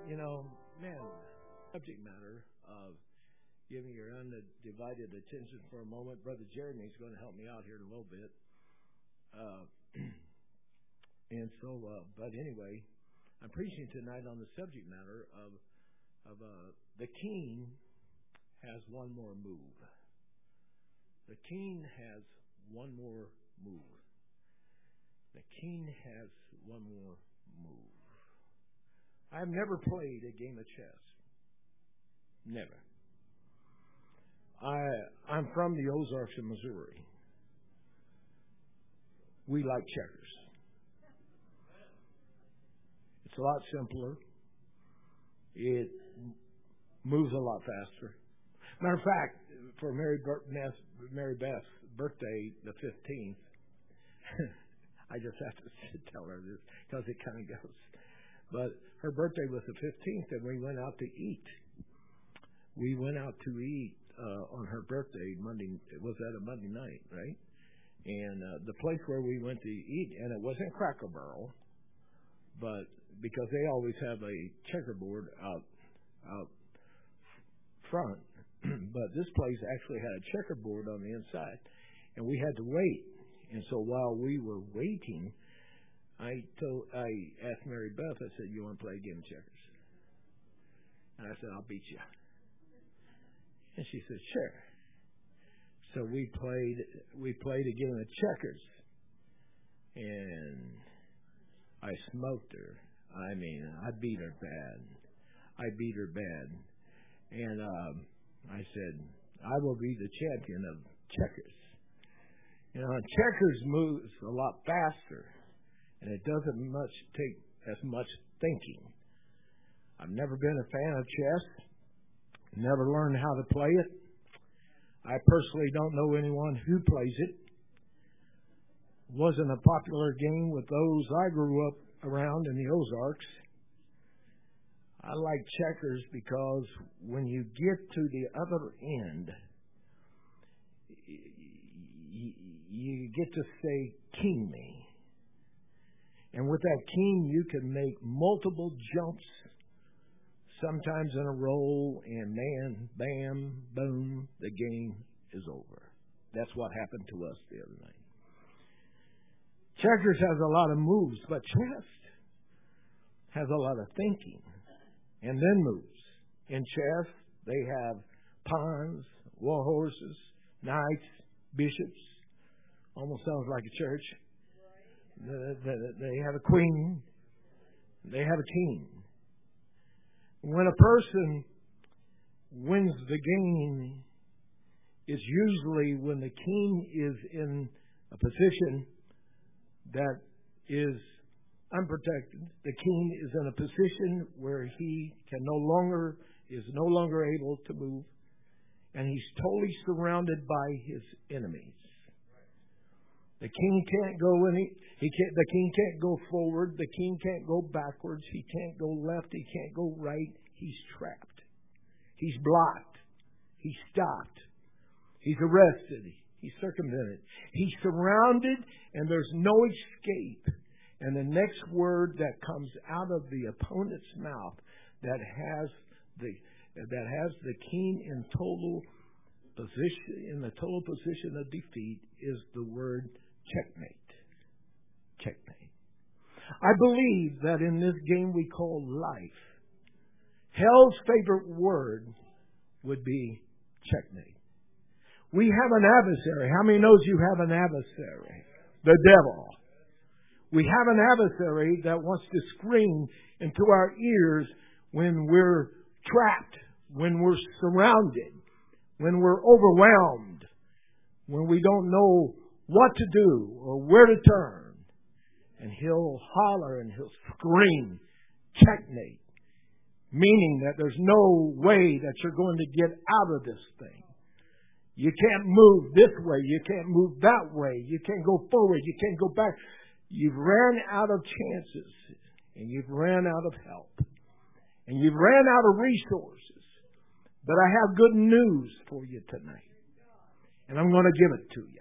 You know, man, subject matter of giving your undivided attention for a moment. Brother Jeremy is going to help me out here in a little bit. But anyway, I'm preaching tonight on the subject matter of the king has one more move. The king has one more move. The king has one more move. I've never played a game of chess. Never. I'm from the Ozarks of Missouri. We like checkers. It's a lot simpler. It moves a lot faster. Matter of fact, for Mary Beth's birthday, the 15th, I just have to tell her this because it kind of goes. But her birthday was the 15th, and we went out to eat. We went out to eat on her birthday Monday. Was that a Monday night, right? And the place where we went to eat, and it wasn't Cracker Barrel, but because they always have a checkerboard out front, but this place actually had a checkerboard on the inside, and we had to wait. And so while we were waiting, I asked Mary Beth, I said, "You want to play a game of checkers?" And I said, "I'll beat you." And she said, "Sure." So we played a game of checkers, and I smoked her. I mean, I beat her bad. And I said, "I will be the champion of checkers." You know, checkers moves a lot faster, and it doesn't take as much thinking. I've never been a fan of chess. Never learned how to play it. I personally don't know anyone who plays it. Wasn't a popular game with those I grew up around in the Ozarks. I like checkers because when you get to the other end, you get to say, "King me." And with that king, you can make multiple jumps, sometimes in a row, and man, bam, boom, the game is over. That's what happened to us the other night. Checkers has a lot of moves, but chess has a lot of thinking and then moves. In chess, they have pawns, war horses, knights, bishops. Almost sounds like a church. They have a queen. They have a king. When a person wins the game, it's usually when the king is in a position that is unprotected. The king is in a position where he is no longer able to move, and he's totally surrounded by his enemies. The king can't go the king can't go forward. The king can't go backwards. He can't go left. He can't go right. He's trapped. He's blocked. He's stopped. He's arrested. He's circumvented. He's surrounded, and there's no escape. And the next word that comes out of the opponent's mouth that has the king in the total position of defeat is the word checkmate. Checkmate. I believe that in this game we call life, hell's favorite word would be checkmate. We have an adversary. How many knows you have an adversary? The devil. We have an adversary that wants to scream into our ears when we're trapped, when we're surrounded, when we're overwhelmed, when we don't know what to do or where to turn. And he'll holler and he'll scream, checkmate, meaning that there's no way that you're going to get out of this thing. You can't move this way. You can't move that way. You can't go forward. You can't go back. You've ran out of chances, and you've ran out of help, and you've ran out of resources. But I have good news for you tonight, and I'm going to give it to you.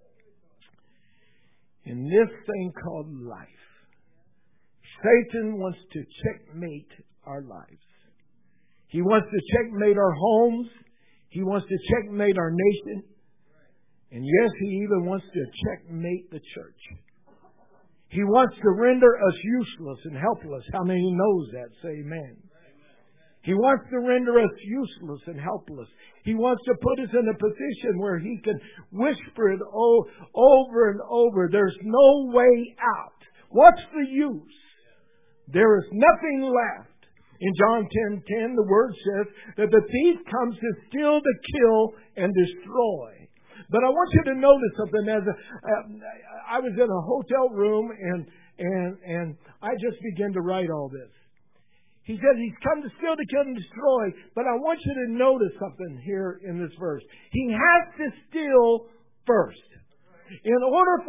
In this thing called life, Satan wants to checkmate our lives. He wants to checkmate our homes. He wants to checkmate our nation. And yes, He even wants to checkmate the church. He wants to render us useless and helpless. How many knows that? Say amen. He wants to render us useless and helpless. He wants to put us in a position where He can whisper it over and over. There's no way out. What's the use? There is nothing left. In John 10:10, the Word says that the thief comes to steal, to kill, and destroy. But I want you to notice something. I was in a hotel room and I just began to write all this. He said He's come to steal, to kill, and destroy. But I want you to notice something here in this verse. He has to steal first. The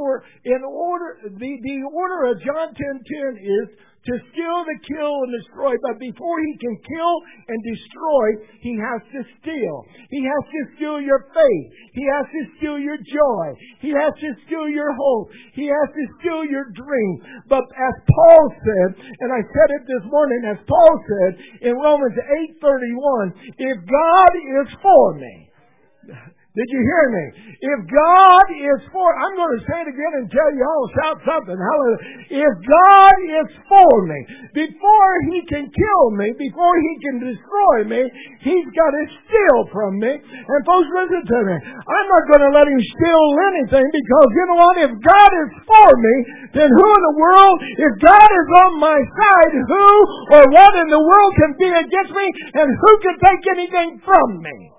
order of John 10:10 is to steal, to kill, and destroy. But before He can kill and destroy, He has to steal. He has to steal your faith. He has to steal your joy. He has to steal your hope. He has to steal your dream. But as Paul said, and I said it this morning, as Paul said in Romans 8:31, if God is for me. Did you hear me? If God is for, I'm going to say it again and tell you all, shout something. Hallelujah. If God is for me, before He can kill me, before He can destroy me, He's got to steal from me. And folks, listen to me. I'm not going to let Him steal anything, because you know what? If God is for me, then who in the world, if God is on my side, who or what in the world can be against me, and who can take anything from me?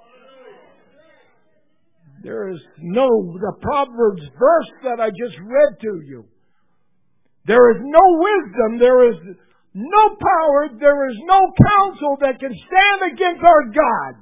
There is the Proverbs verse that I just read to you. There is no wisdom, there is no power, there is no counsel that can stand against our God.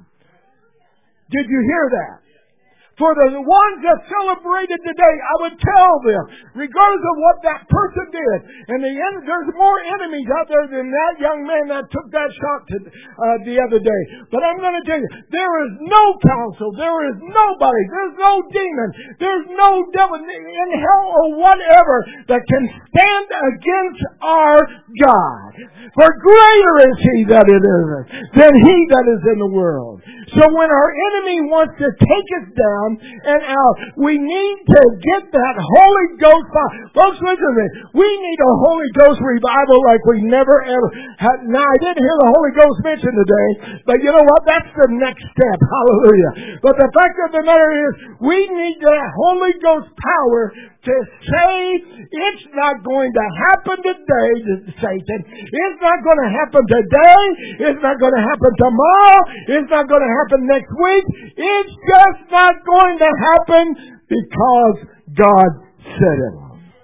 Did you hear that? For the ones that celebrated today, I would tell them, regardless of what that person did, and there's more enemies out there than that young man that took that shot the other day. But I'm going to tell you, there is no counsel, there is nobody, there's no demon, there's no devil in hell or whatever that can stand against our God. For greater is He that is in us than he that is in the world. So when our enemy wants to take us down and out, we need to get that Holy Ghost fire. Folks, listen to me. We need a Holy Ghost revival like we never ever had. Now, I didn't hear the Holy Ghost mentioned today, but you know what? That's the next step. Hallelujah. But the fact of the matter is, we need that Holy Ghost power to say, it's not going to happen today, Satan. It's not going to happen today. It's not going to happen tomorrow. It's not going to happen next week. It's just not going to happen because God said it.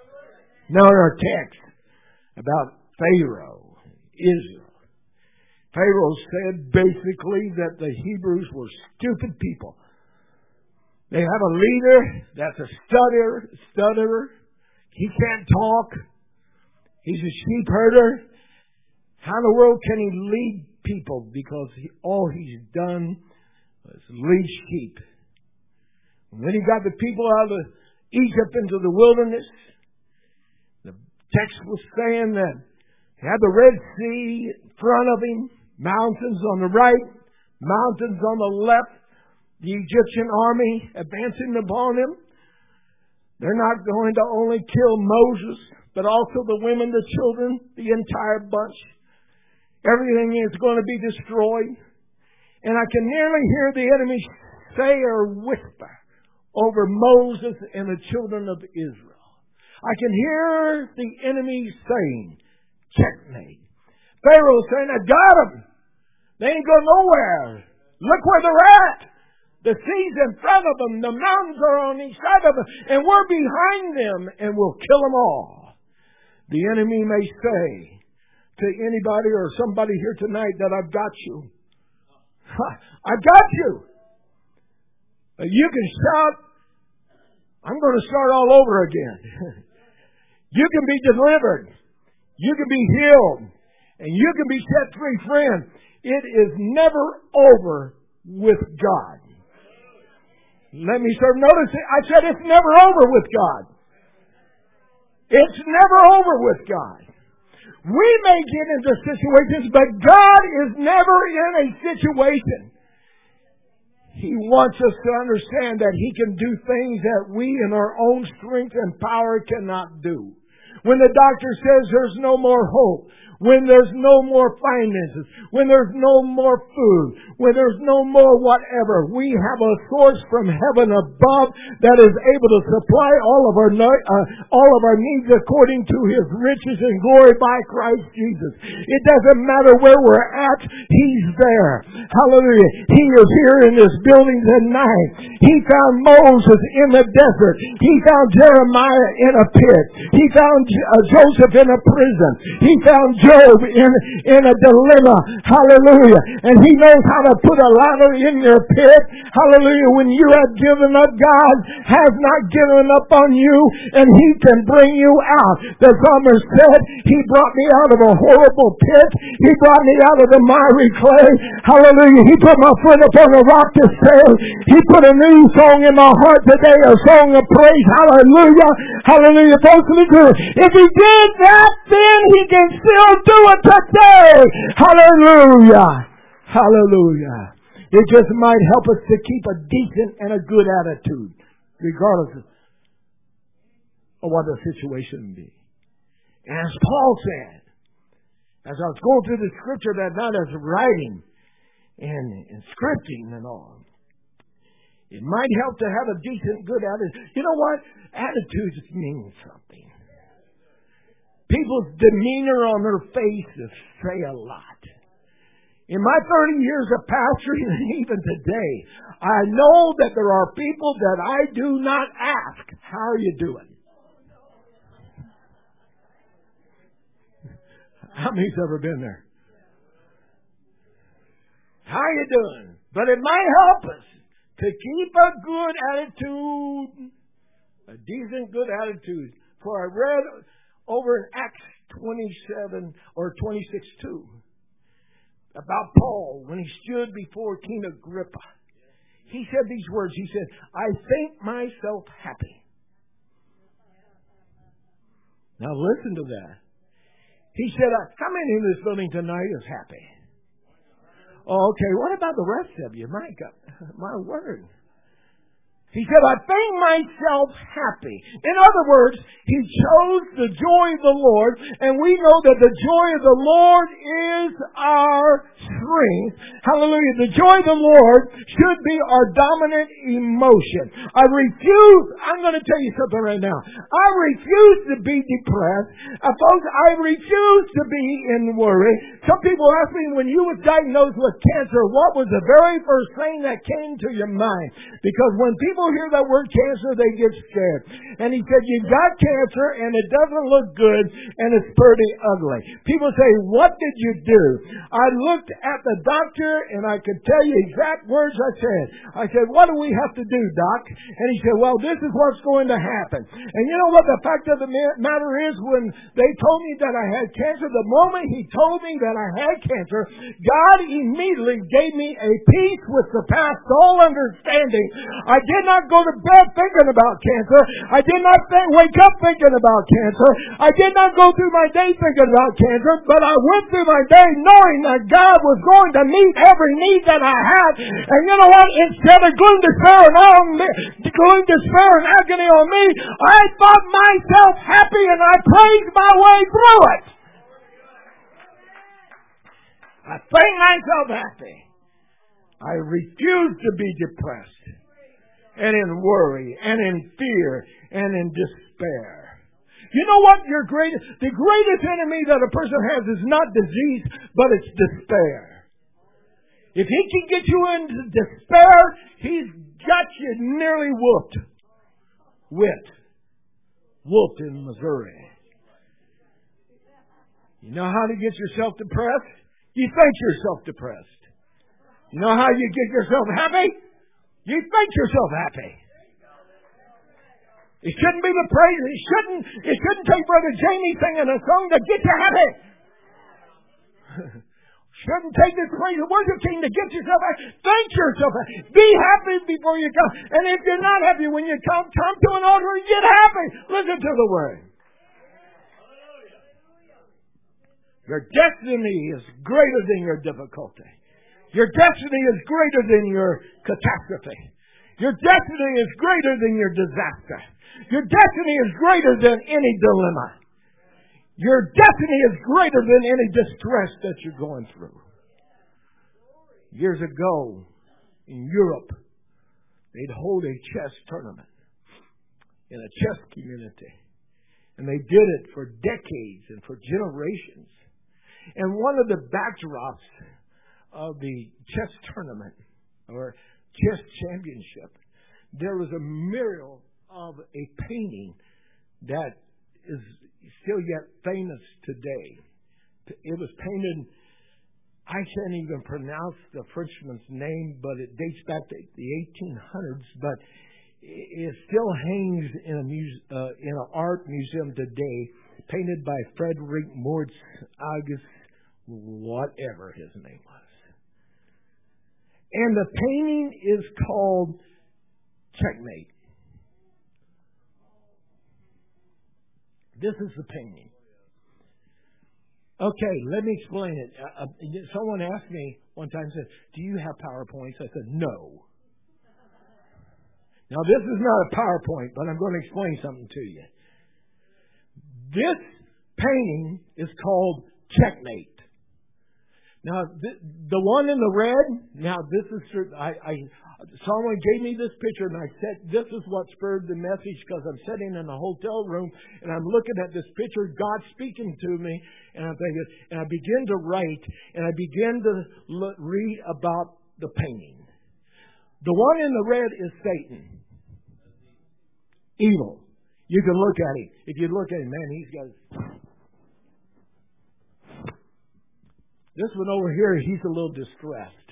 Now in our text about Pharaoh, Israel. Pharaoh said basically that the Hebrews were stupid people. They have a leader that's a stutterer. He can't talk. He's a sheep herder. How in the world can he lead people? Because all he's done was lead sheep. When he got the people out of Egypt into the wilderness, the text was saying that he had the Red Sea in front of him, mountains on the right, mountains on the left. The Egyptian army advancing upon him. They're not going to only kill Moses, but also the women, the children, the entire bunch. Everything is going to be destroyed. And I can nearly hear the enemy say or whisper over Moses and the children of Israel. I can hear the enemy saying, checkmate. Pharaoh saying, I got them. They ain't going nowhere. Look where they're at. The sea's in front of them. The mountains are on each side of them. And we're behind them. And we'll kill them all. The enemy may say to anybody or somebody here tonight that I've got you. I've got you. You can shout, I'm going to start all over again. You can be delivered. You can be healed. And you can be set free, friend. It is never over with God. Let me start noticing. I said it's never over with God. It's never over with God. We may get into situations, but God is never in a situation. He wants us to understand that He can do things that we in our own strength and power cannot do. When the doctor says there's no more hope, when there's no more finances, when there's no more food, when there's no more whatever, we have a source from heaven above that is able to supply all of our needs according to His riches and glory by Christ Jesus. It doesn't matter where we're at, He's there. Hallelujah. He is here in this building tonight. He found Moses in the desert. He found Jeremiah in a pit. He found Joseph in a prison. He found Job in a dilemma. Hallelujah. And He knows how to put a ladder in your pit. Hallelujah. When you have given up, God has not given up on you, and He can bring you out. The psalmist said, He brought me out of a horrible pit. He brought me out of the miry clay. Hallelujah. He put my foot upon a rock to stay. He put a new song in my heart today, a song of praise. Hallelujah. Hallelujah. Folks, listen. If He did that, then He can still do it today. Hallelujah. Hallelujah. It just might help us to keep a decent and a good attitude, regardless of what the situation be. And as Paul said, as I was going through the scripture that night, as writing and scripting and all, it might help to have a decent, good attitude. You know what? Attitudes mean something. People's demeanor on their faces say a lot. In my 30 years of pastoring, and even today, I know that there are people that I do not ask, how are you doing? How many's ever been there? How are you doing? But it might help us to keep a good attitude, a decent good attitude. For I read over in Acts 27 or 26:2 about Paul when he stood before King Agrippa. He said these words. He said, I think myself happy. Now listen to that. He said, how many in this building tonight is happy? Oh, okay, what about the rest of you? My God, my word. He said, I think myself happy. In other words, he chose the joy of the Lord, and we know that the joy of the Lord is our strength. Hallelujah. The joy of the Lord should be our dominant emotion. I'm going to tell you something right now. I refuse to be depressed. Folks, I refuse to be in worry. Some people ask me, when you were diagnosed with cancer, what was the very first thing that came to your mind? Because when people hear that word cancer, they get scared. And he said, you've got cancer and it doesn't look good and it's pretty ugly. People say, what did you do? I looked at the doctor and I could tell you exact words I said. I said, what do we have to do, doc? And he said, well, this is what's going to happen. And you know what the fact of the matter is, when they told me that I had cancer, the moment he told me that I had cancer, God immediately gave me a peace which surpassed all understanding. I did not go to bed thinking about cancer. I did not wake up thinking about cancer. I did not go through my day thinking about cancer, but I went through my day knowing that God was going to meet every need that I had. And you know what? Instead of going despair and agony on me, I thought myself happy and I praised my way through it. I think myself happy. I refuse to be depressed and in worry and in fear and in despair. You know what? The greatest enemy that a person has is not disease, but it's despair. If he can get you into despair, he's got you nearly whooped. Whooped in Missouri. You know how to get yourself depressed? You think yourself depressed. You know how you get yourself happy? You think yourself happy. It shouldn't be the praise. It shouldn't take Brother Jamie singing a song to get you happy. Shouldn't take this praise and worship team to get yourself happy. Think yourself happy. Be happy before you come. And if you're not happy when you come to an altar and get happy. Listen to the word. Your destiny is greater than your difficulty. Your destiny is greater than your catastrophe. Your destiny is greater than your disaster. Your destiny is greater than any dilemma. Your destiny is greater than any distress that you're going through. Years ago, in Europe, they'd hold a chess tournament in a chess community. And they did it for decades and for generations. And one of the backdrops of the chess tournament or chess championship, there was a mural of a painting that is still yet famous today. It was painted, I can't even pronounce the Frenchman's name, but it dates back to the 1800s, but it still hangs in an art museum today, painted by Frederick Moritz August, whatever his name was. And the painting is called Checkmate. This is the painting. Okay, let me explain it. Someone asked me one time, said, "Do you have PowerPoints?" I said, "No." Now, this is not a PowerPoint, but I'm going to explain something to you. This painting is called Checkmate. Now, the one in the red, now this is, someone gave me this picture and I said, this is what spurred the message because I'm sitting in a hotel room and I'm looking at this picture, God speaking to me, and I'm thinking, and I begin to write and I begin to read about the painting. The one in the red is Satan. Evil. You can look at him. If you look at him, man, he's got... This one over here, he's a little distressed.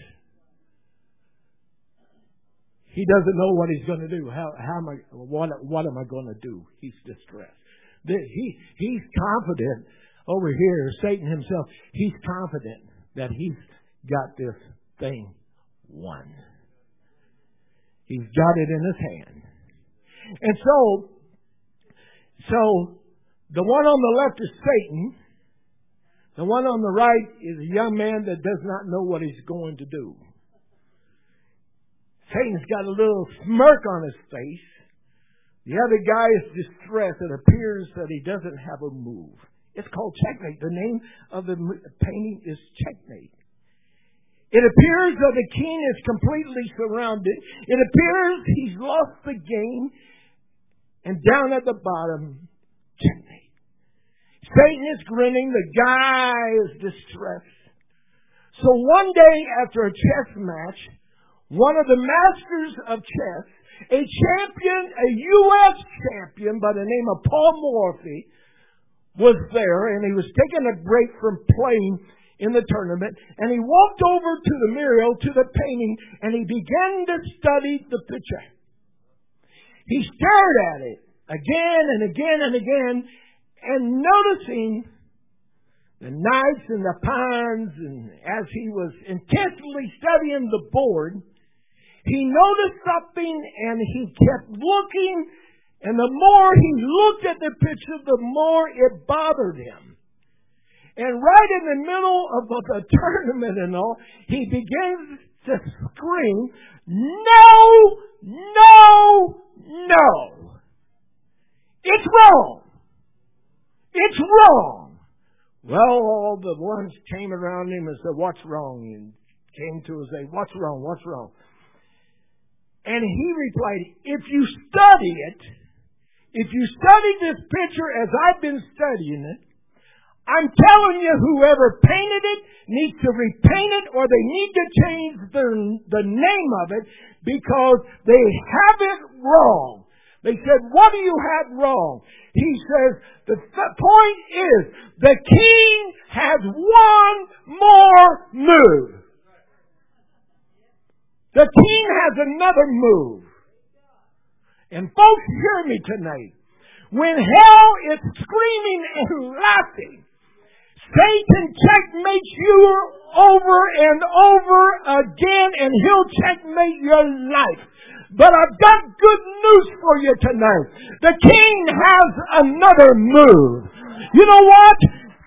He doesn't know what he's going to do. What am I going to do? He's distressed. He's confident over here, Satan himself, he's confident that he's got this thing won. He's got it in his hand. And so the one on the left is Satan. The one on the right is a young man that does not know what he's going to do. Satan's got a little smirk on his face. The other guy is distressed. It appears that he doesn't have a move. It's called Checkmate. The name of the painting is Checkmate. It appears that the king is completely surrounded. It appears he's lost the game. And down at the bottom, Checkmate. Satan is grinning. The guy is distressed. So one day after a chess match, one of the masters of chess, a champion, a U.S. champion by the name of Paul Morphy, was there, and he was taking a break from playing in the tournament, and he walked over to the mural, to the painting, and he began to study the picture. He stared at it again and again and again, and noticing the knights and the pawns, and as he was intensely studying the board, he noticed something and he kept looking, and the more he looked at the picture, the more it bothered him. And right in the middle of the tournament and all, he begins to scream, "No! No! No! It's wrong! It's wrong!" Well, all the ones came around him and said, "What's wrong?" And came to him and said, "What's wrong? What's wrong?" And he replied, if you study this picture as I've been studying it, I'm telling you, whoever painted it needs to repaint it, or they need to change the name of it, because they have it wrong. They said, "What do you have wrong?" He says, the point is, the king has one more move. The king has another move. And folks, hear me tonight. When hell is screaming and laughing, Satan checkmates you over and over again, and he'll checkmate your life. But I've got good news for you tonight. The king has another move. You know what?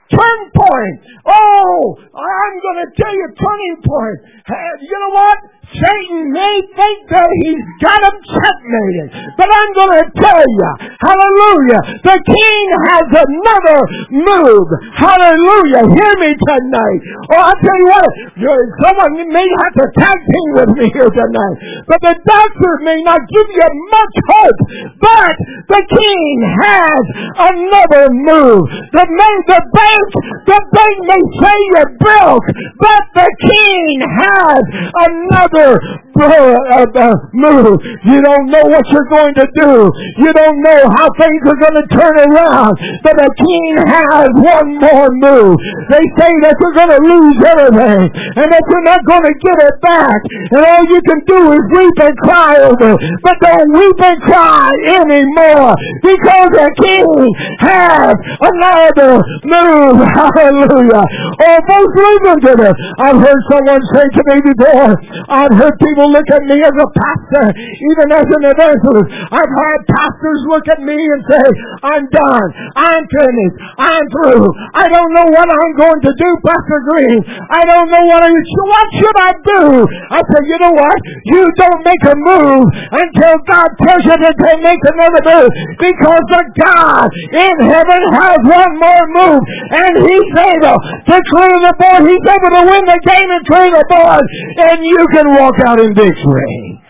Turn point. Oh, I'm going to tell you, turning point. You know what? Satan may think that he's got him checkmated, but I'm going to tell you, hallelujah, the king has another move. Hallelujah. Hear me tonight. Oh, I'll tell you what, someone may have to tag team with me here tonight, but the doctor may not give you much hope, but the king has another move. The bank may say you're broke, but the king has another move. You don't know what you're going to do. You don't know how things are going to turn around, but the king has one more move. They say that you're going to lose everything and that you're not going to get it back, and all you can do is weep and cry over it. But don't weep and cry anymore, because the king has another move. Hallelujah. Oh, folks, listen to this. I've heard someone say to me before, I've heard people look at me as a pastor, even as an evangelist. I've had pastors look at me and say, I'm done. I'm finished. I'm through. I don't know what I'm going to do, Pastor Green. I don't know what should I do? I said, you know what? You don't make a move until God tells you to make another move, because the God in heaven has one more move, and He's able to clear the board. He's able to win the game and clear the board, and you can walk out in victory.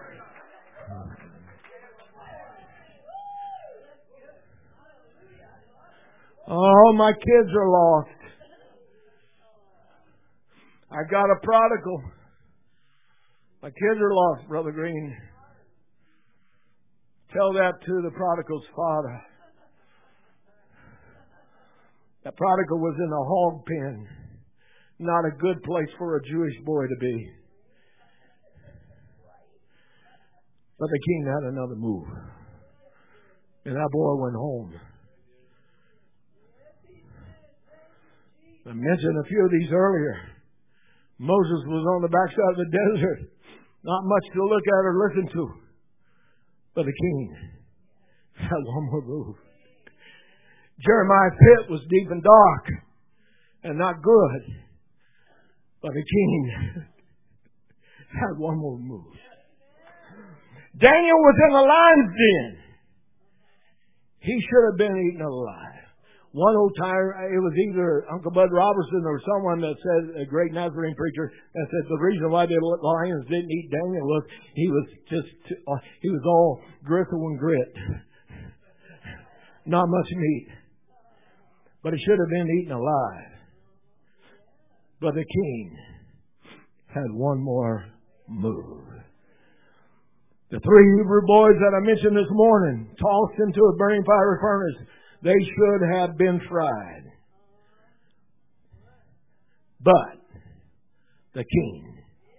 Oh, my kids are lost. I got a prodigal. My kids are lost, Brother Green. Tell that to the prodigal's father. That prodigal was in a hog pen. Not a good place for a Jewish boy to be. But the king had another move. And that boy went home. I mentioned a few of these earlier. Moses was on the backside of the desert. Not much to look at or listen to. But the king had one more move. Jeremiah's pit was deep and dark and not good. But the king had one more move. Daniel was in the lion's den. He should have been eaten alive. One old time, it was either Uncle Bud Robertson or someone that said, a great Nazarene preacher, that said the reason why the lions didn't eat Daniel was he was all gristle and grit. Not much meat. But he should have been eaten alive. But the king had one more move. The 3 Hebrew boys that I mentioned this morning, tossed into a burning fiery furnace, they should have been fried. But the king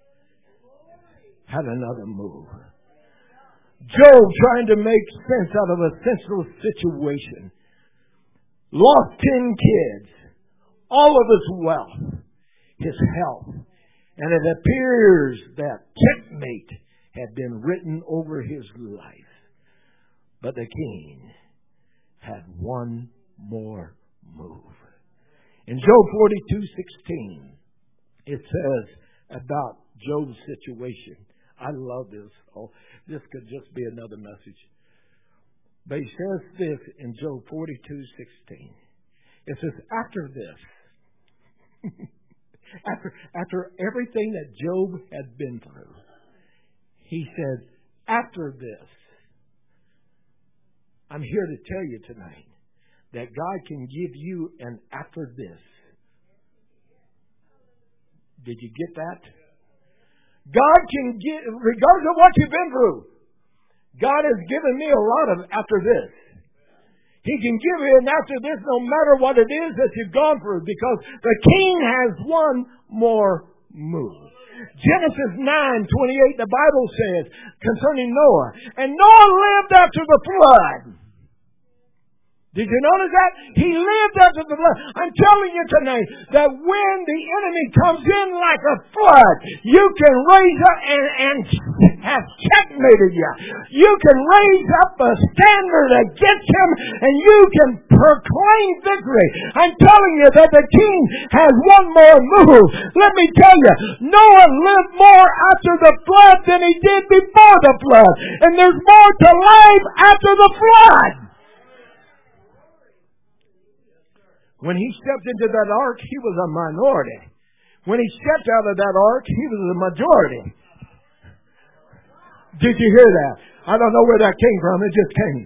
had another move. Job, trying to make sense out of a senseless situation, lost 10 kids, all of his wealth, his health, and it appears that checkmate had been written over his life. But the king had one more move. In Job 42:16, it says about Job's situation. I love this. Oh, this could just be another message. But he says this in Job 42:16. It says, after this, after everything that Job had been through, he said, after this, I'm here to tell you tonight that God can give you an after this. Did you get that? God can give, regardless of what you've been through, God has given me a lot of after this. He can give you an after this no matter what it is that you've gone through, because the king has one more move. Genesis 9:28, the Bible says concerning Noah, and Noah lived after the flood. Did you notice that? He lived under the blood. I'm telling you tonight that when the enemy comes in like a flood, you can raise up and have checkmated you. You can raise up a standard against him and you can proclaim victory. I'm telling you that the king has one more move. Let me tell you, Noah lived more after the flood than he did before the flood. And there's more to life after the flood. When he stepped into that ark, he was a minority. When he stepped out of that ark, he was a majority. Did you hear that? I don't know where that came from. It just came.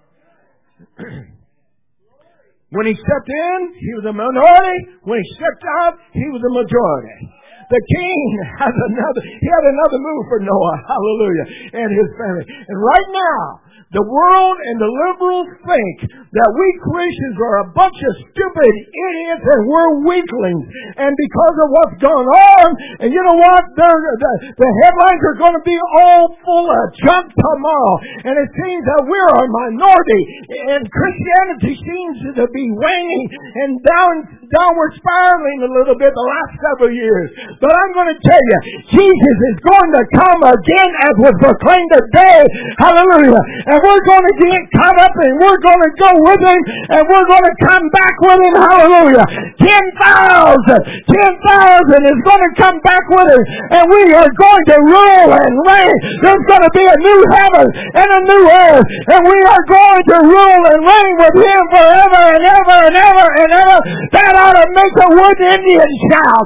When he stepped in, he was a minority. When he stepped out, he was a majority. The king had another move for Noah. Hallelujah. And his family. And right now, the world and the liberals think that we Christians are a bunch of stupid idiots and we're weaklings. And because of what's gone on, and you know what? The headlines are going to be all full of junk tomorrow. And it seems that we're a minority. And Christianity seems to be waning and downward spiraling a little bit the last several years. But I'm going to tell you, Jesus is going to come again as was proclaimed today. Hallelujah. And we're going to get caught up and we're going to go with him and we're going to come back with him. Hallelujah. 10,000 is going to come back with him and we are going to rule and reign. There's going to be a new heaven and a new earth and we are going to rule and reign with him forever and ever and ever and ever. That ought to make a wood Indian shout.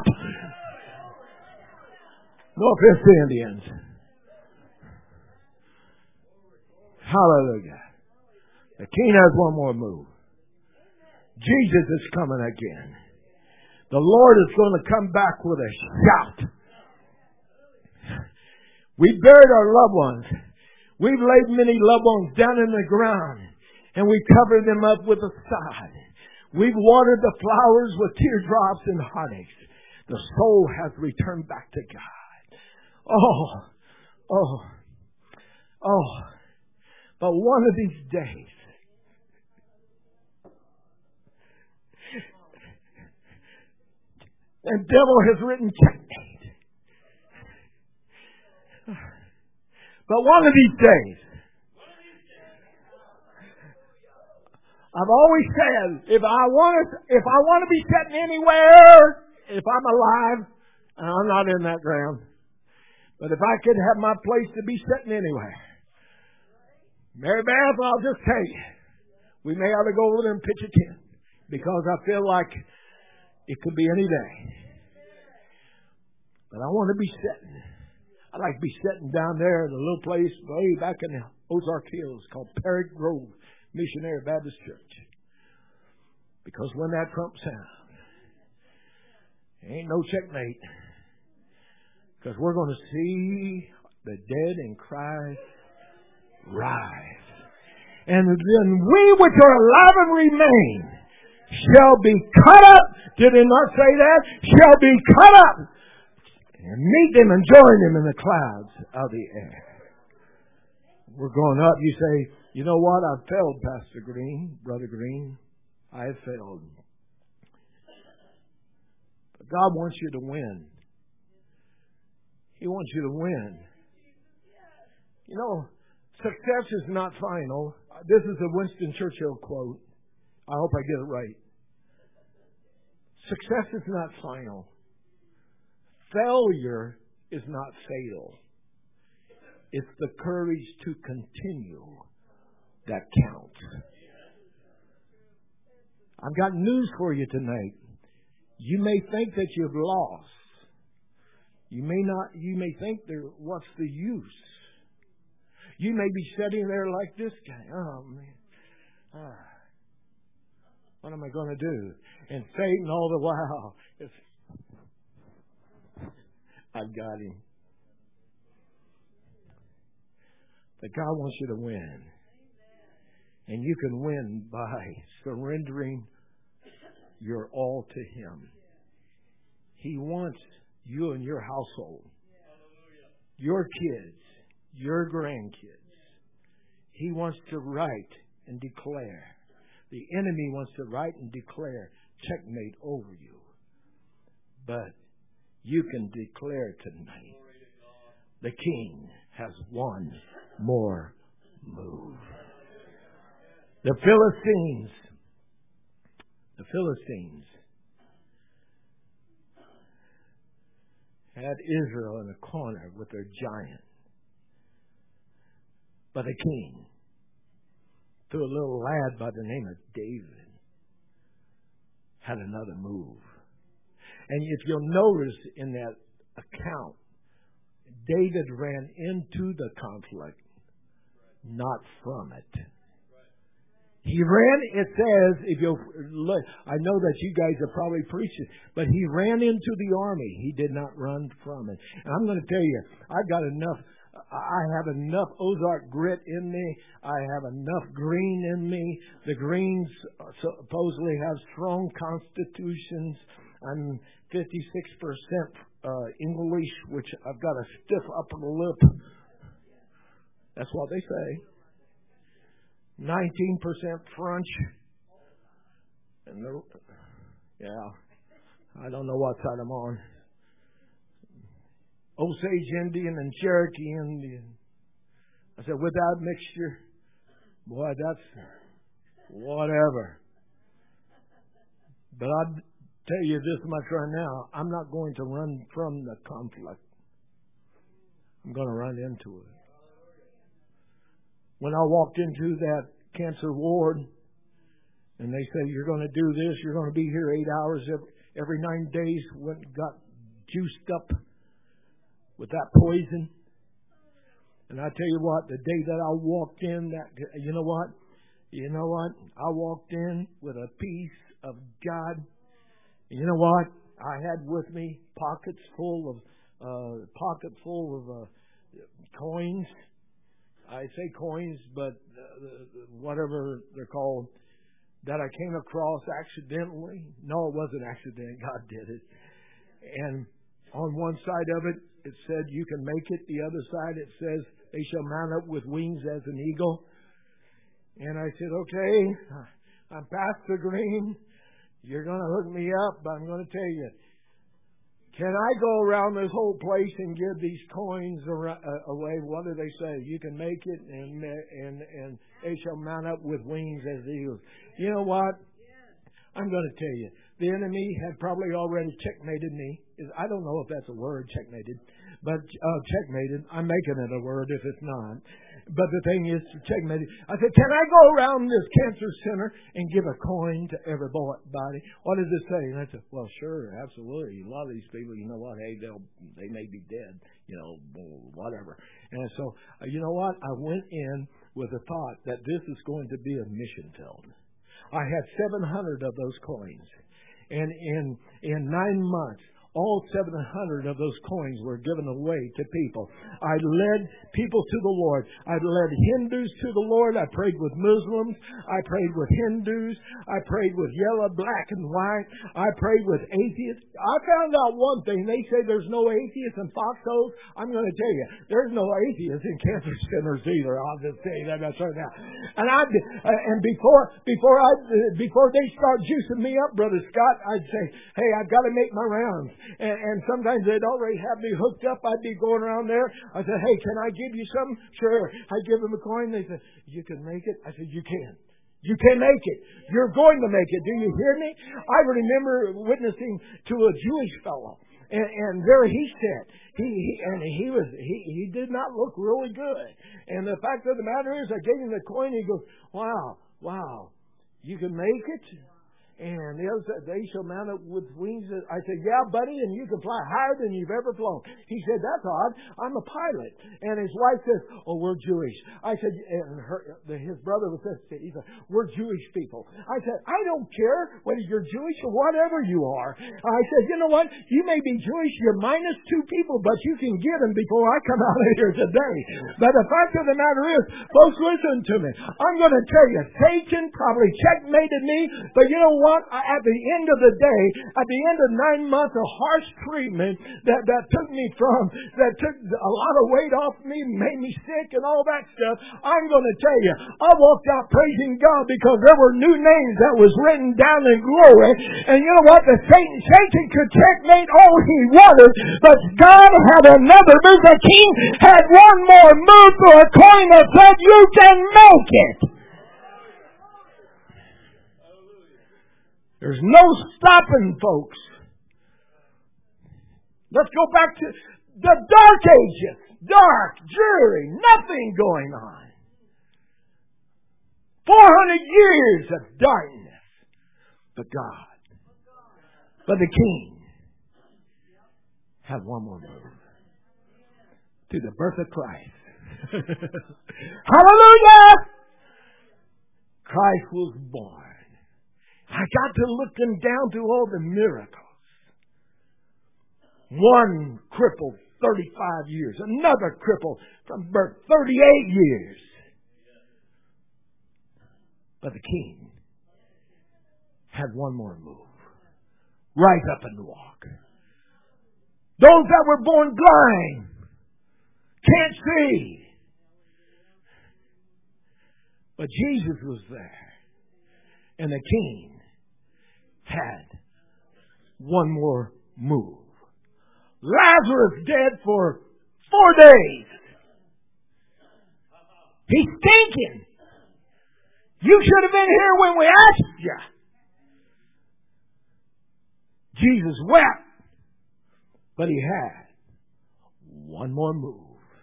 No offense to Indians. Hallelujah. The king has one more move. Jesus is coming again. The Lord is going to come back with a shout. We buried our loved ones. We've laid many loved ones down in the ground and we covered them up with a sod. We've watered the flowers with teardrops and heartaches. The soul has returned back to God. Oh. But one of these days, the devil has written checkmate. But one of these days, I've always said, if I want to be sitting anywhere, if I'm alive, and I'm not in that ground, but if I could have my place to be sitting anywhere, Mary Beth, I'll just tell you, we may ought to go over there and pitch a tent because I feel like it could be any day. But I want to be sitting. I like to be sitting down there at a little place way back in the Ozark Hills called Perry Grove Missionary Baptist Church. Because when that trump sounds, ain't no checkmate. Because we're going to see the dead in Christ rise. And then we which are alive and remain shall be caught up. Did it not say that? Shall be caught up and meet them and join them in the clouds of the air. We're going up. You say, you know what? I've failed, Pastor Green, Brother Green. I have failed. But God wants you to win. He wants you to win. You know, success is not final. This is a Winston Churchill quote. I hope I get it right. Success is not final. Failure is not fatal. It's the courage to continue that counts. I've got news for you tonight. You may think that you've lost. You may think what's the use? You may be sitting there like this guy. Oh, man. What am I going to do? And Satan all the while. I've got him. But God wants you to win. And you can win by surrendering your all to Him. He wants you and your household, your kids, your grandkids. He wants to write and declare The enemy wants to write and declare checkmate over you. But you can declare tonight, the king has one more move. The Philistines had Israel in a corner with their giant. But a king, through a little lad by the name of David, had another move. And if you'll notice in that account, David ran into the conflict, not from it. He ran, it says, if you look, I know that you guys are probably preaching, but he ran into the army. He did not run from it. And I'm going to tell you, I have enough Ozark grit in me. I have enough green in me. The greens supposedly have strong constitutions. I'm 56% English, which I've got a stiff upper lip. That's what they say. 19% French. And I don't know what side I'm on. Osage Indian and Cherokee Indian. I said, without mixture, boy, that's whatever. But I'll tell you this much right now. I'm not going to run from the conflict. I'm going to run into it. When I walked into that cancer ward, and they said, you're going to do this, you're going to be here 8 hours every 9 days, got juiced up with that poison. And I tell you what, the day that I walked in, you know what? I walked in with a peace of God. And you know what? I had with me pockets full of coins. I say coins, but whatever they're called, that I came across accidentally. No, it wasn't accident. God did it. And on one side of it, it said, you can make it. The other side, it says, they shall mount up with wings as an eagle. And I said, okay, I'm past the green. You're going to hook me up, but I'm going to tell you, can I go around this whole place and give these coins away? What do they say? You can make it, and they shall mount up with wings as eagles. You know what? I'm going to tell you, the enemy had probably already checkmated me. I don't know if that's a word, checkmated, but checkmated. I'm making it a word if it's not. But the thing is, checkmated. I said, can I go around this cancer center and give a coin to everybody? What does it say? And I said, well, sure, absolutely. A lot of these people, you know what? Hey, they may be dead, whatever. And so, you know what? I went in with the thought that this is going to be a mission field. I had 700 of those coins. And in 9 months, all 700 of those coins were given away to people. I led people to the Lord. I led Hindus to the Lord. I prayed with Muslims. I prayed with Hindus. I prayed with yellow, black, and white. I prayed with atheists. I found out one thing. They say there's no atheists in foxholes. I'm going to tell you, there's no atheists in cancer centers either. I'll just say that right now. And before they start juicing me up, Brother Scott, I'd say, hey, I've got to make my rounds. And sometimes they'd already have me hooked up. I'd be going around there. I said, hey, can I give you some? Sure. I give them a coin. They said, you can make it? I said, you can. You can make it. You're going to make it. Do you hear me? I remember witnessing to a Jewish fellow. And there he sat. He did not look really good. And the fact of the matter is, I gave him the coin. He goes, wow, you can make it? And the other said, they shall mount up with wings. I said, yeah, buddy, and you can fly higher than you've ever flown. He said, that's odd. I'm a pilot. And his wife says, oh, we're Jewish. I said, and his brother was said, he said, we're Jewish people. I said, I don't care whether you're Jewish or whatever you are. I said, you know what? You may be Jewish. You're minus 2 people, but you can get them before I come out of here today. But the fact of the matter is, folks, listen to me. I'm going to tell you, Satan probably checkmated me, but you know what? what? At the end of the day, at the end of 9 months of harsh treatment that took a lot of weight off me, made me sick and all that stuff, I'm going to tell you, I walked out praising God because there were new names that was written down in glory. And you know what? Satan could checkmate all he wanted, but God had another move. The king had one more move to a coin that said, you can make it. There's no stopping, folks. Let's go back to the Dark Ages. Dark, dreary, nothing going on. 400 years of darkness. But God, but the king had one more move. To the birth of Christ. Hallelujah! Christ was born. I got to looking down through all the miracles. One crippled 35 years. Another crippled from birth 38 years. But the king had one more move. Rise up and walk. Those that were born blind can't see. But Jesus was there. And the king had one more move. Lazarus dead for 4 days. He's thinking, you should have been here when we asked you. Jesus wept. But he had one more move.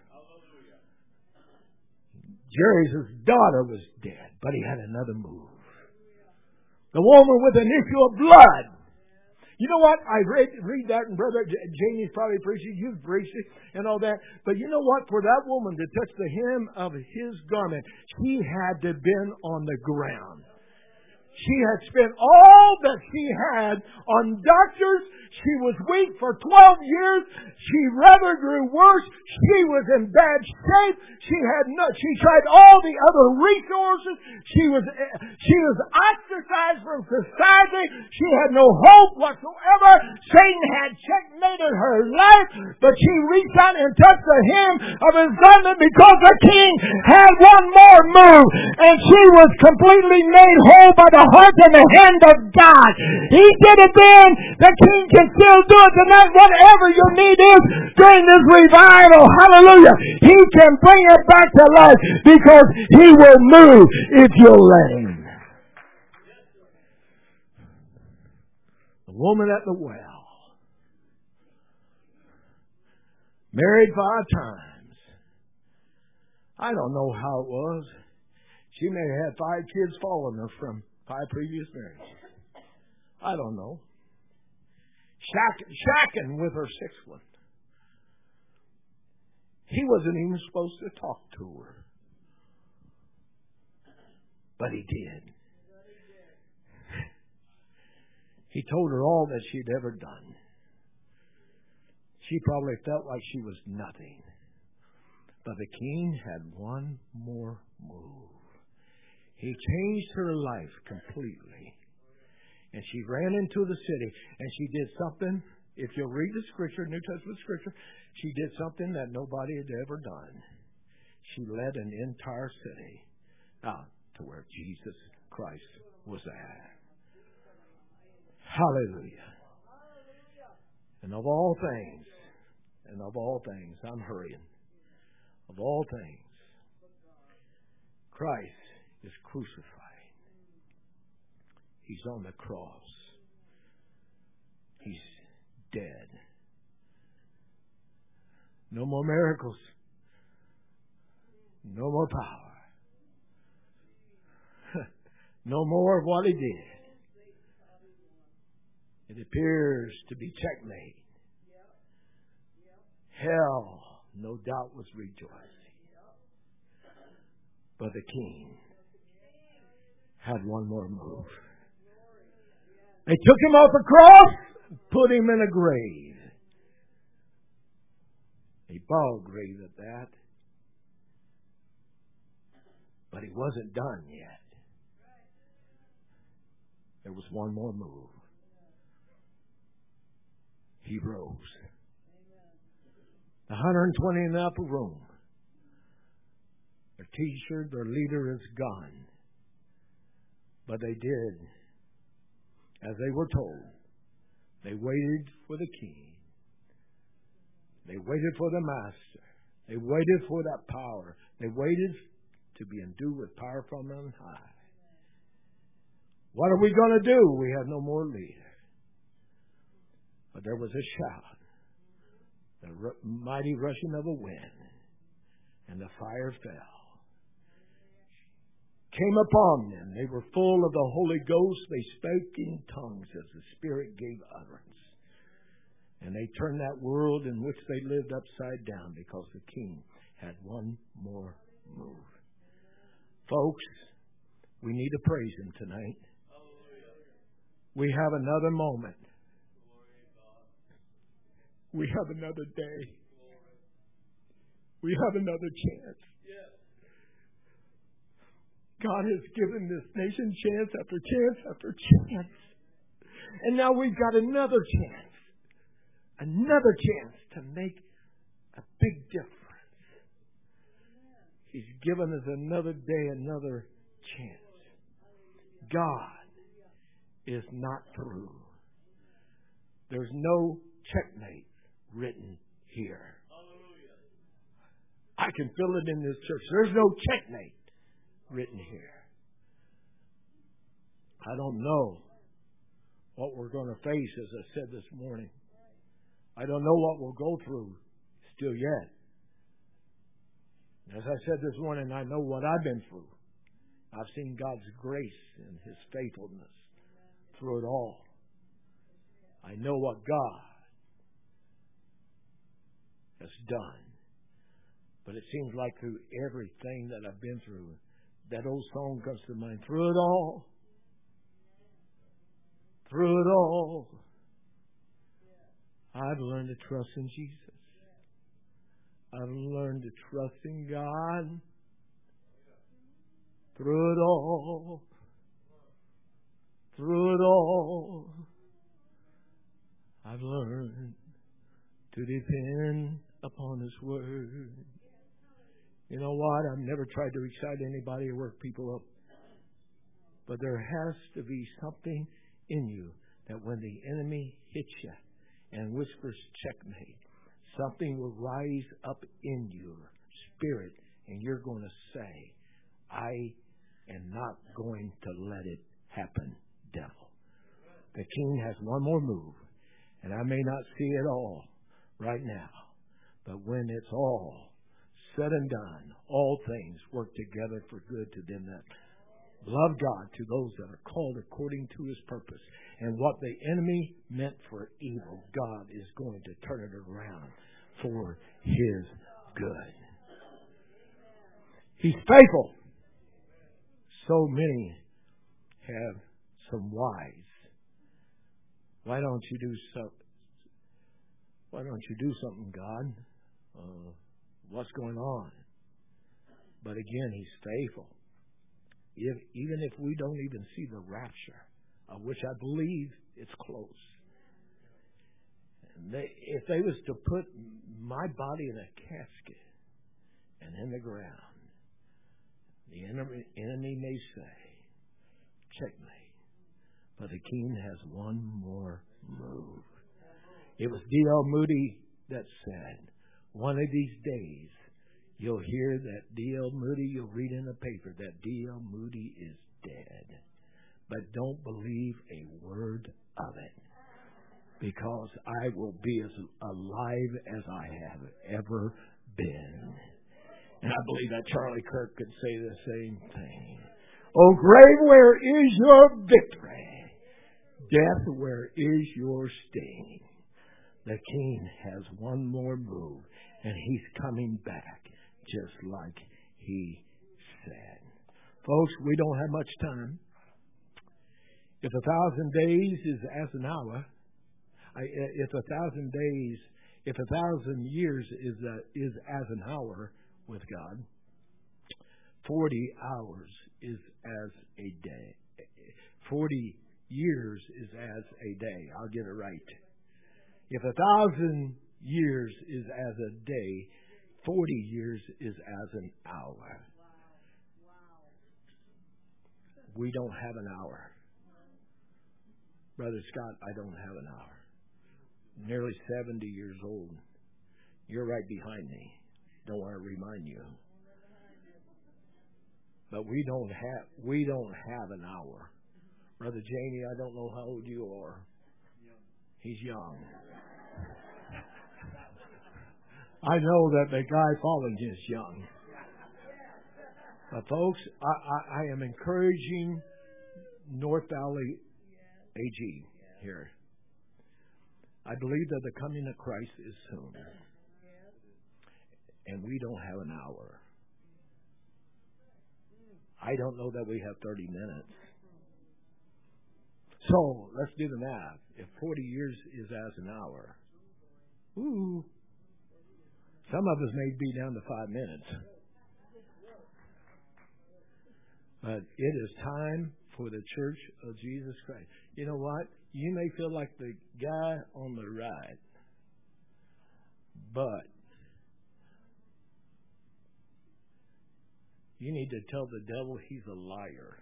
Jairus' daughter was dead, but he had another move. The woman with an issue of blood. You know what? I read that, and Brother Jamie's probably preached it, you've preached it, and all that. But you know what? For that woman to touch the hem of his garment, she had to have been on the ground. She had spent all that she had on doctors. She was weak for 12 years. She rather grew worse. She was in bad shape. She tried all the other resources. She was ostracized from society. She had no hope whatsoever. Satan had checkmated her life, but she reached out and touched the hem of his garment because the king had one more move, and she was completely made whole by the heart and the hand of God. He did it then. The king can still do it tonight. Whatever your need is during this revival, hallelujah, he can bring it back to life because he will move if you'll let him. The woman at the well, married 5 times. I don't know how it was. She may have had 5 kids following her from 5 previous marriages. I don't know. Shacking with her 6th one. He wasn't even supposed to talk to her. But he did. He told her all that she'd ever done. She probably felt like she was nothing. But the king had one more move. He changed her life completely. And she ran into the city and she did something. If you'll read the scripture, New Testament scripture, she did something that nobody had ever done. She led an entire city out to where Jesus Christ was at. Hallelujah. And of all things, I'm hurrying. Of all things, Christ is crucified. He's on the cross. He's dead. No more miracles. No more power. No more of what he did. It appears to be checkmate. Hell, no doubt, was rejoicing. But the king had one more move. They took him off the cross, put him in a grave. A ball grave at that. But he wasn't done yet. there was one more move. He rose. The 120 in the upper room, their teacher, their leader is gone. But they did as they were told. They waited for the king. They waited for the master. They waited for that power. They waited to be endued with power from on high. What are we going to do? We have no more leader. But there was a shout, the mighty rushing of a wind, and the fire fell. Came upon them. They were full of the Holy Ghost. They spake in tongues as the Spirit gave utterance. And they turned that world in which they lived upside down because the king had one more move. Folks, we need to praise him tonight. We have another moment. We have another day. We have another chance. God has given this nation chance after chance after chance. And now we've got another chance. Another chance to make a big difference. He's given us another day, another chance. God is not through. There's no checkmate written here. I can feel it in this church. There's no checkmate written here. I don't know what we're going to face, as I said this morning. I don't know what we'll go through still yet. As I said this morning, I know what I've been through. I've seen God's grace and His faithfulness through it all. I know what God has done. But it seems like through everything that I've been through, that old song comes to mind. Through it all. Through it all. I've learned to trust in Jesus. I've learned to trust in God. Through it all. Through it all. I've learned to depend upon His Word. You know what? I've never tried to excite anybody or work people up. But there has to be something in you that when the enemy hits you and whispers checkmate, something will rise up in your spirit and you're going to say, I am not going to let it happen, devil. The king has one more move, and I may not see it all right now, but when it's all said and done, all things work together for good to them that love God, to those that are called according to His purpose. And what the enemy meant for evil, God is going to turn it around for His good. He's faithful. So many have some whys. Why don't you do something, God? What's going on? But again, He's faithful. Even if we don't even see the rapture, of which I believe it's close. If they was to put my body in a casket and in the ground, the enemy may say, checkmate. But the king has one more move. It was D.L. Moody that said, one of these days, you'll hear that D.L. Moody, you'll read in the paper that D.L. Moody is dead. But don't believe a word of it, because I will be as alive as I have ever been. And I believe that Charlie Kirk could say the same thing. Oh, grave, where is your victory? Death, where is your sting? The king has one more move, and He's coming back just like He said. Folks, we don't have much time. If 1,000 days is as an hour, if 1,000 years is as an hour with God, 40 hours is as a day. 40 years is as a day. I'll get it right. If 1,000 years is as a day, 40 years is as an hour. We don't have an hour. Brother Scott, I don't have an hour. Nearly 70 years old. You're right behind me. Don't want to remind you. But we don't have an hour. Brother Jamie, I don't know how old you are. He's young. I know that the guy following you is young. But folks, I am encouraging North Valley AG here. I believe that the coming of Christ is soon. And we don't have an hour. I don't know that we have 30 minutes. So, let's do the math. If 40 years is as an hour, some of us may be down to 5 minutes. But it is time for the Church of Jesus Christ. You know what? You may feel like the guy on the right, but you need to tell the devil he's a liar.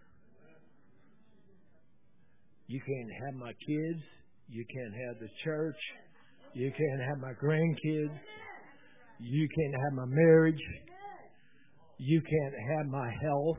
You can't have my kids. You can't have the church. You can't have my grandkids. You can't have my marriage. You can't have my health.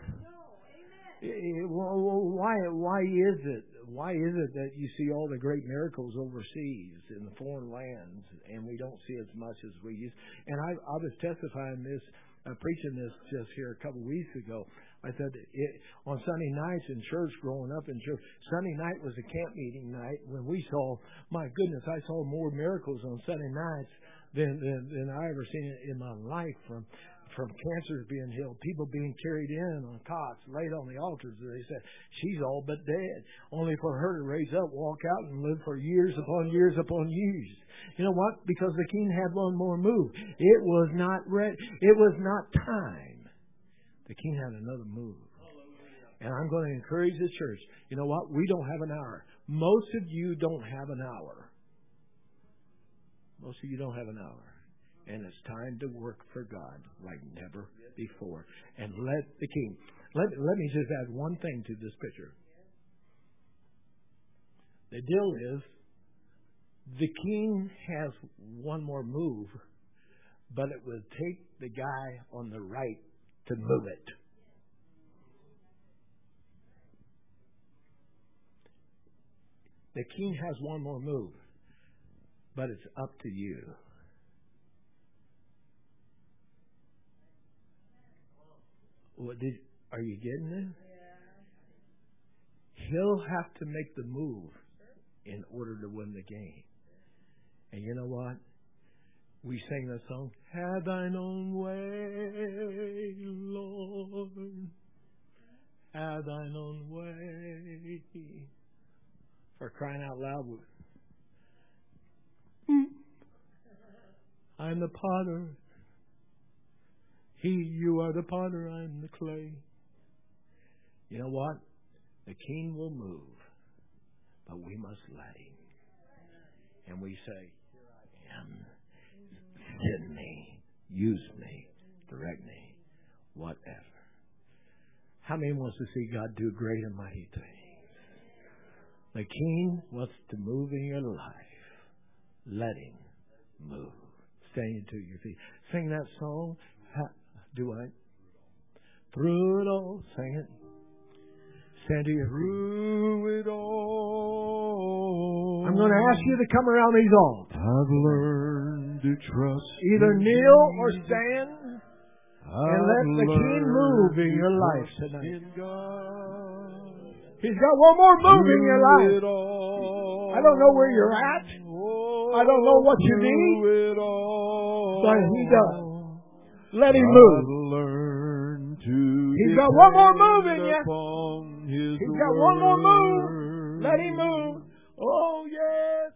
Why is it? Why is it that you see all the great miracles overseas in the foreign lands, and we don't see as much as we used? And I was testifying this, preaching this just here a couple of weeks ago. I said on Sunday nights in church, growing up in church, Sunday night was a camp meeting night when we saw, my goodness, I saw more miracles on Sunday nights than I ever seen in my life, from cancers being healed, people being carried in on cots, laid on the altars. They said, she's all but dead, only for her to raise up, walk out, and live for years upon years upon years. You know what? Because the king had one more move. It was not ready. It was not time. The king had another move. And I'm going to encourage the church. You know what? We don't have an hour. Most of you don't have an hour. Most of you don't have an hour. And it's time to work for God like never before. And let the king. Let me just add one thing to this picture. The deal is, the king has one more move, but it would take the guy on the right to move it. The king has one more move, but it's up to you. Are you getting it? He'll have to make the move in order to win the game. And you know what? We sing that song, have thine own way, Lord. Have thine own way. For crying out loud. I'm the potter. You are the potter, I'm the clay. You know what? The king will move, but we must let him. And we say, here I am. Send me. Use me. Direct me. Whatever. How many wants to see God do great and mighty things? The king wants to move in your life. Let him move. Stand to your feet. Sing that song. Do I? Through it all. Sing it. Stand to your feet. Through it all. I'm going to ask you to come around these altars. I've learned to trust. Either kneel or stand. And let the king move in your life tonight. He's got one more move in your life. I don't know where you're at. I don't know what you need. But he does. Let him move. He's got one more move in you. He's got one more move. Let him move. Oh, yes.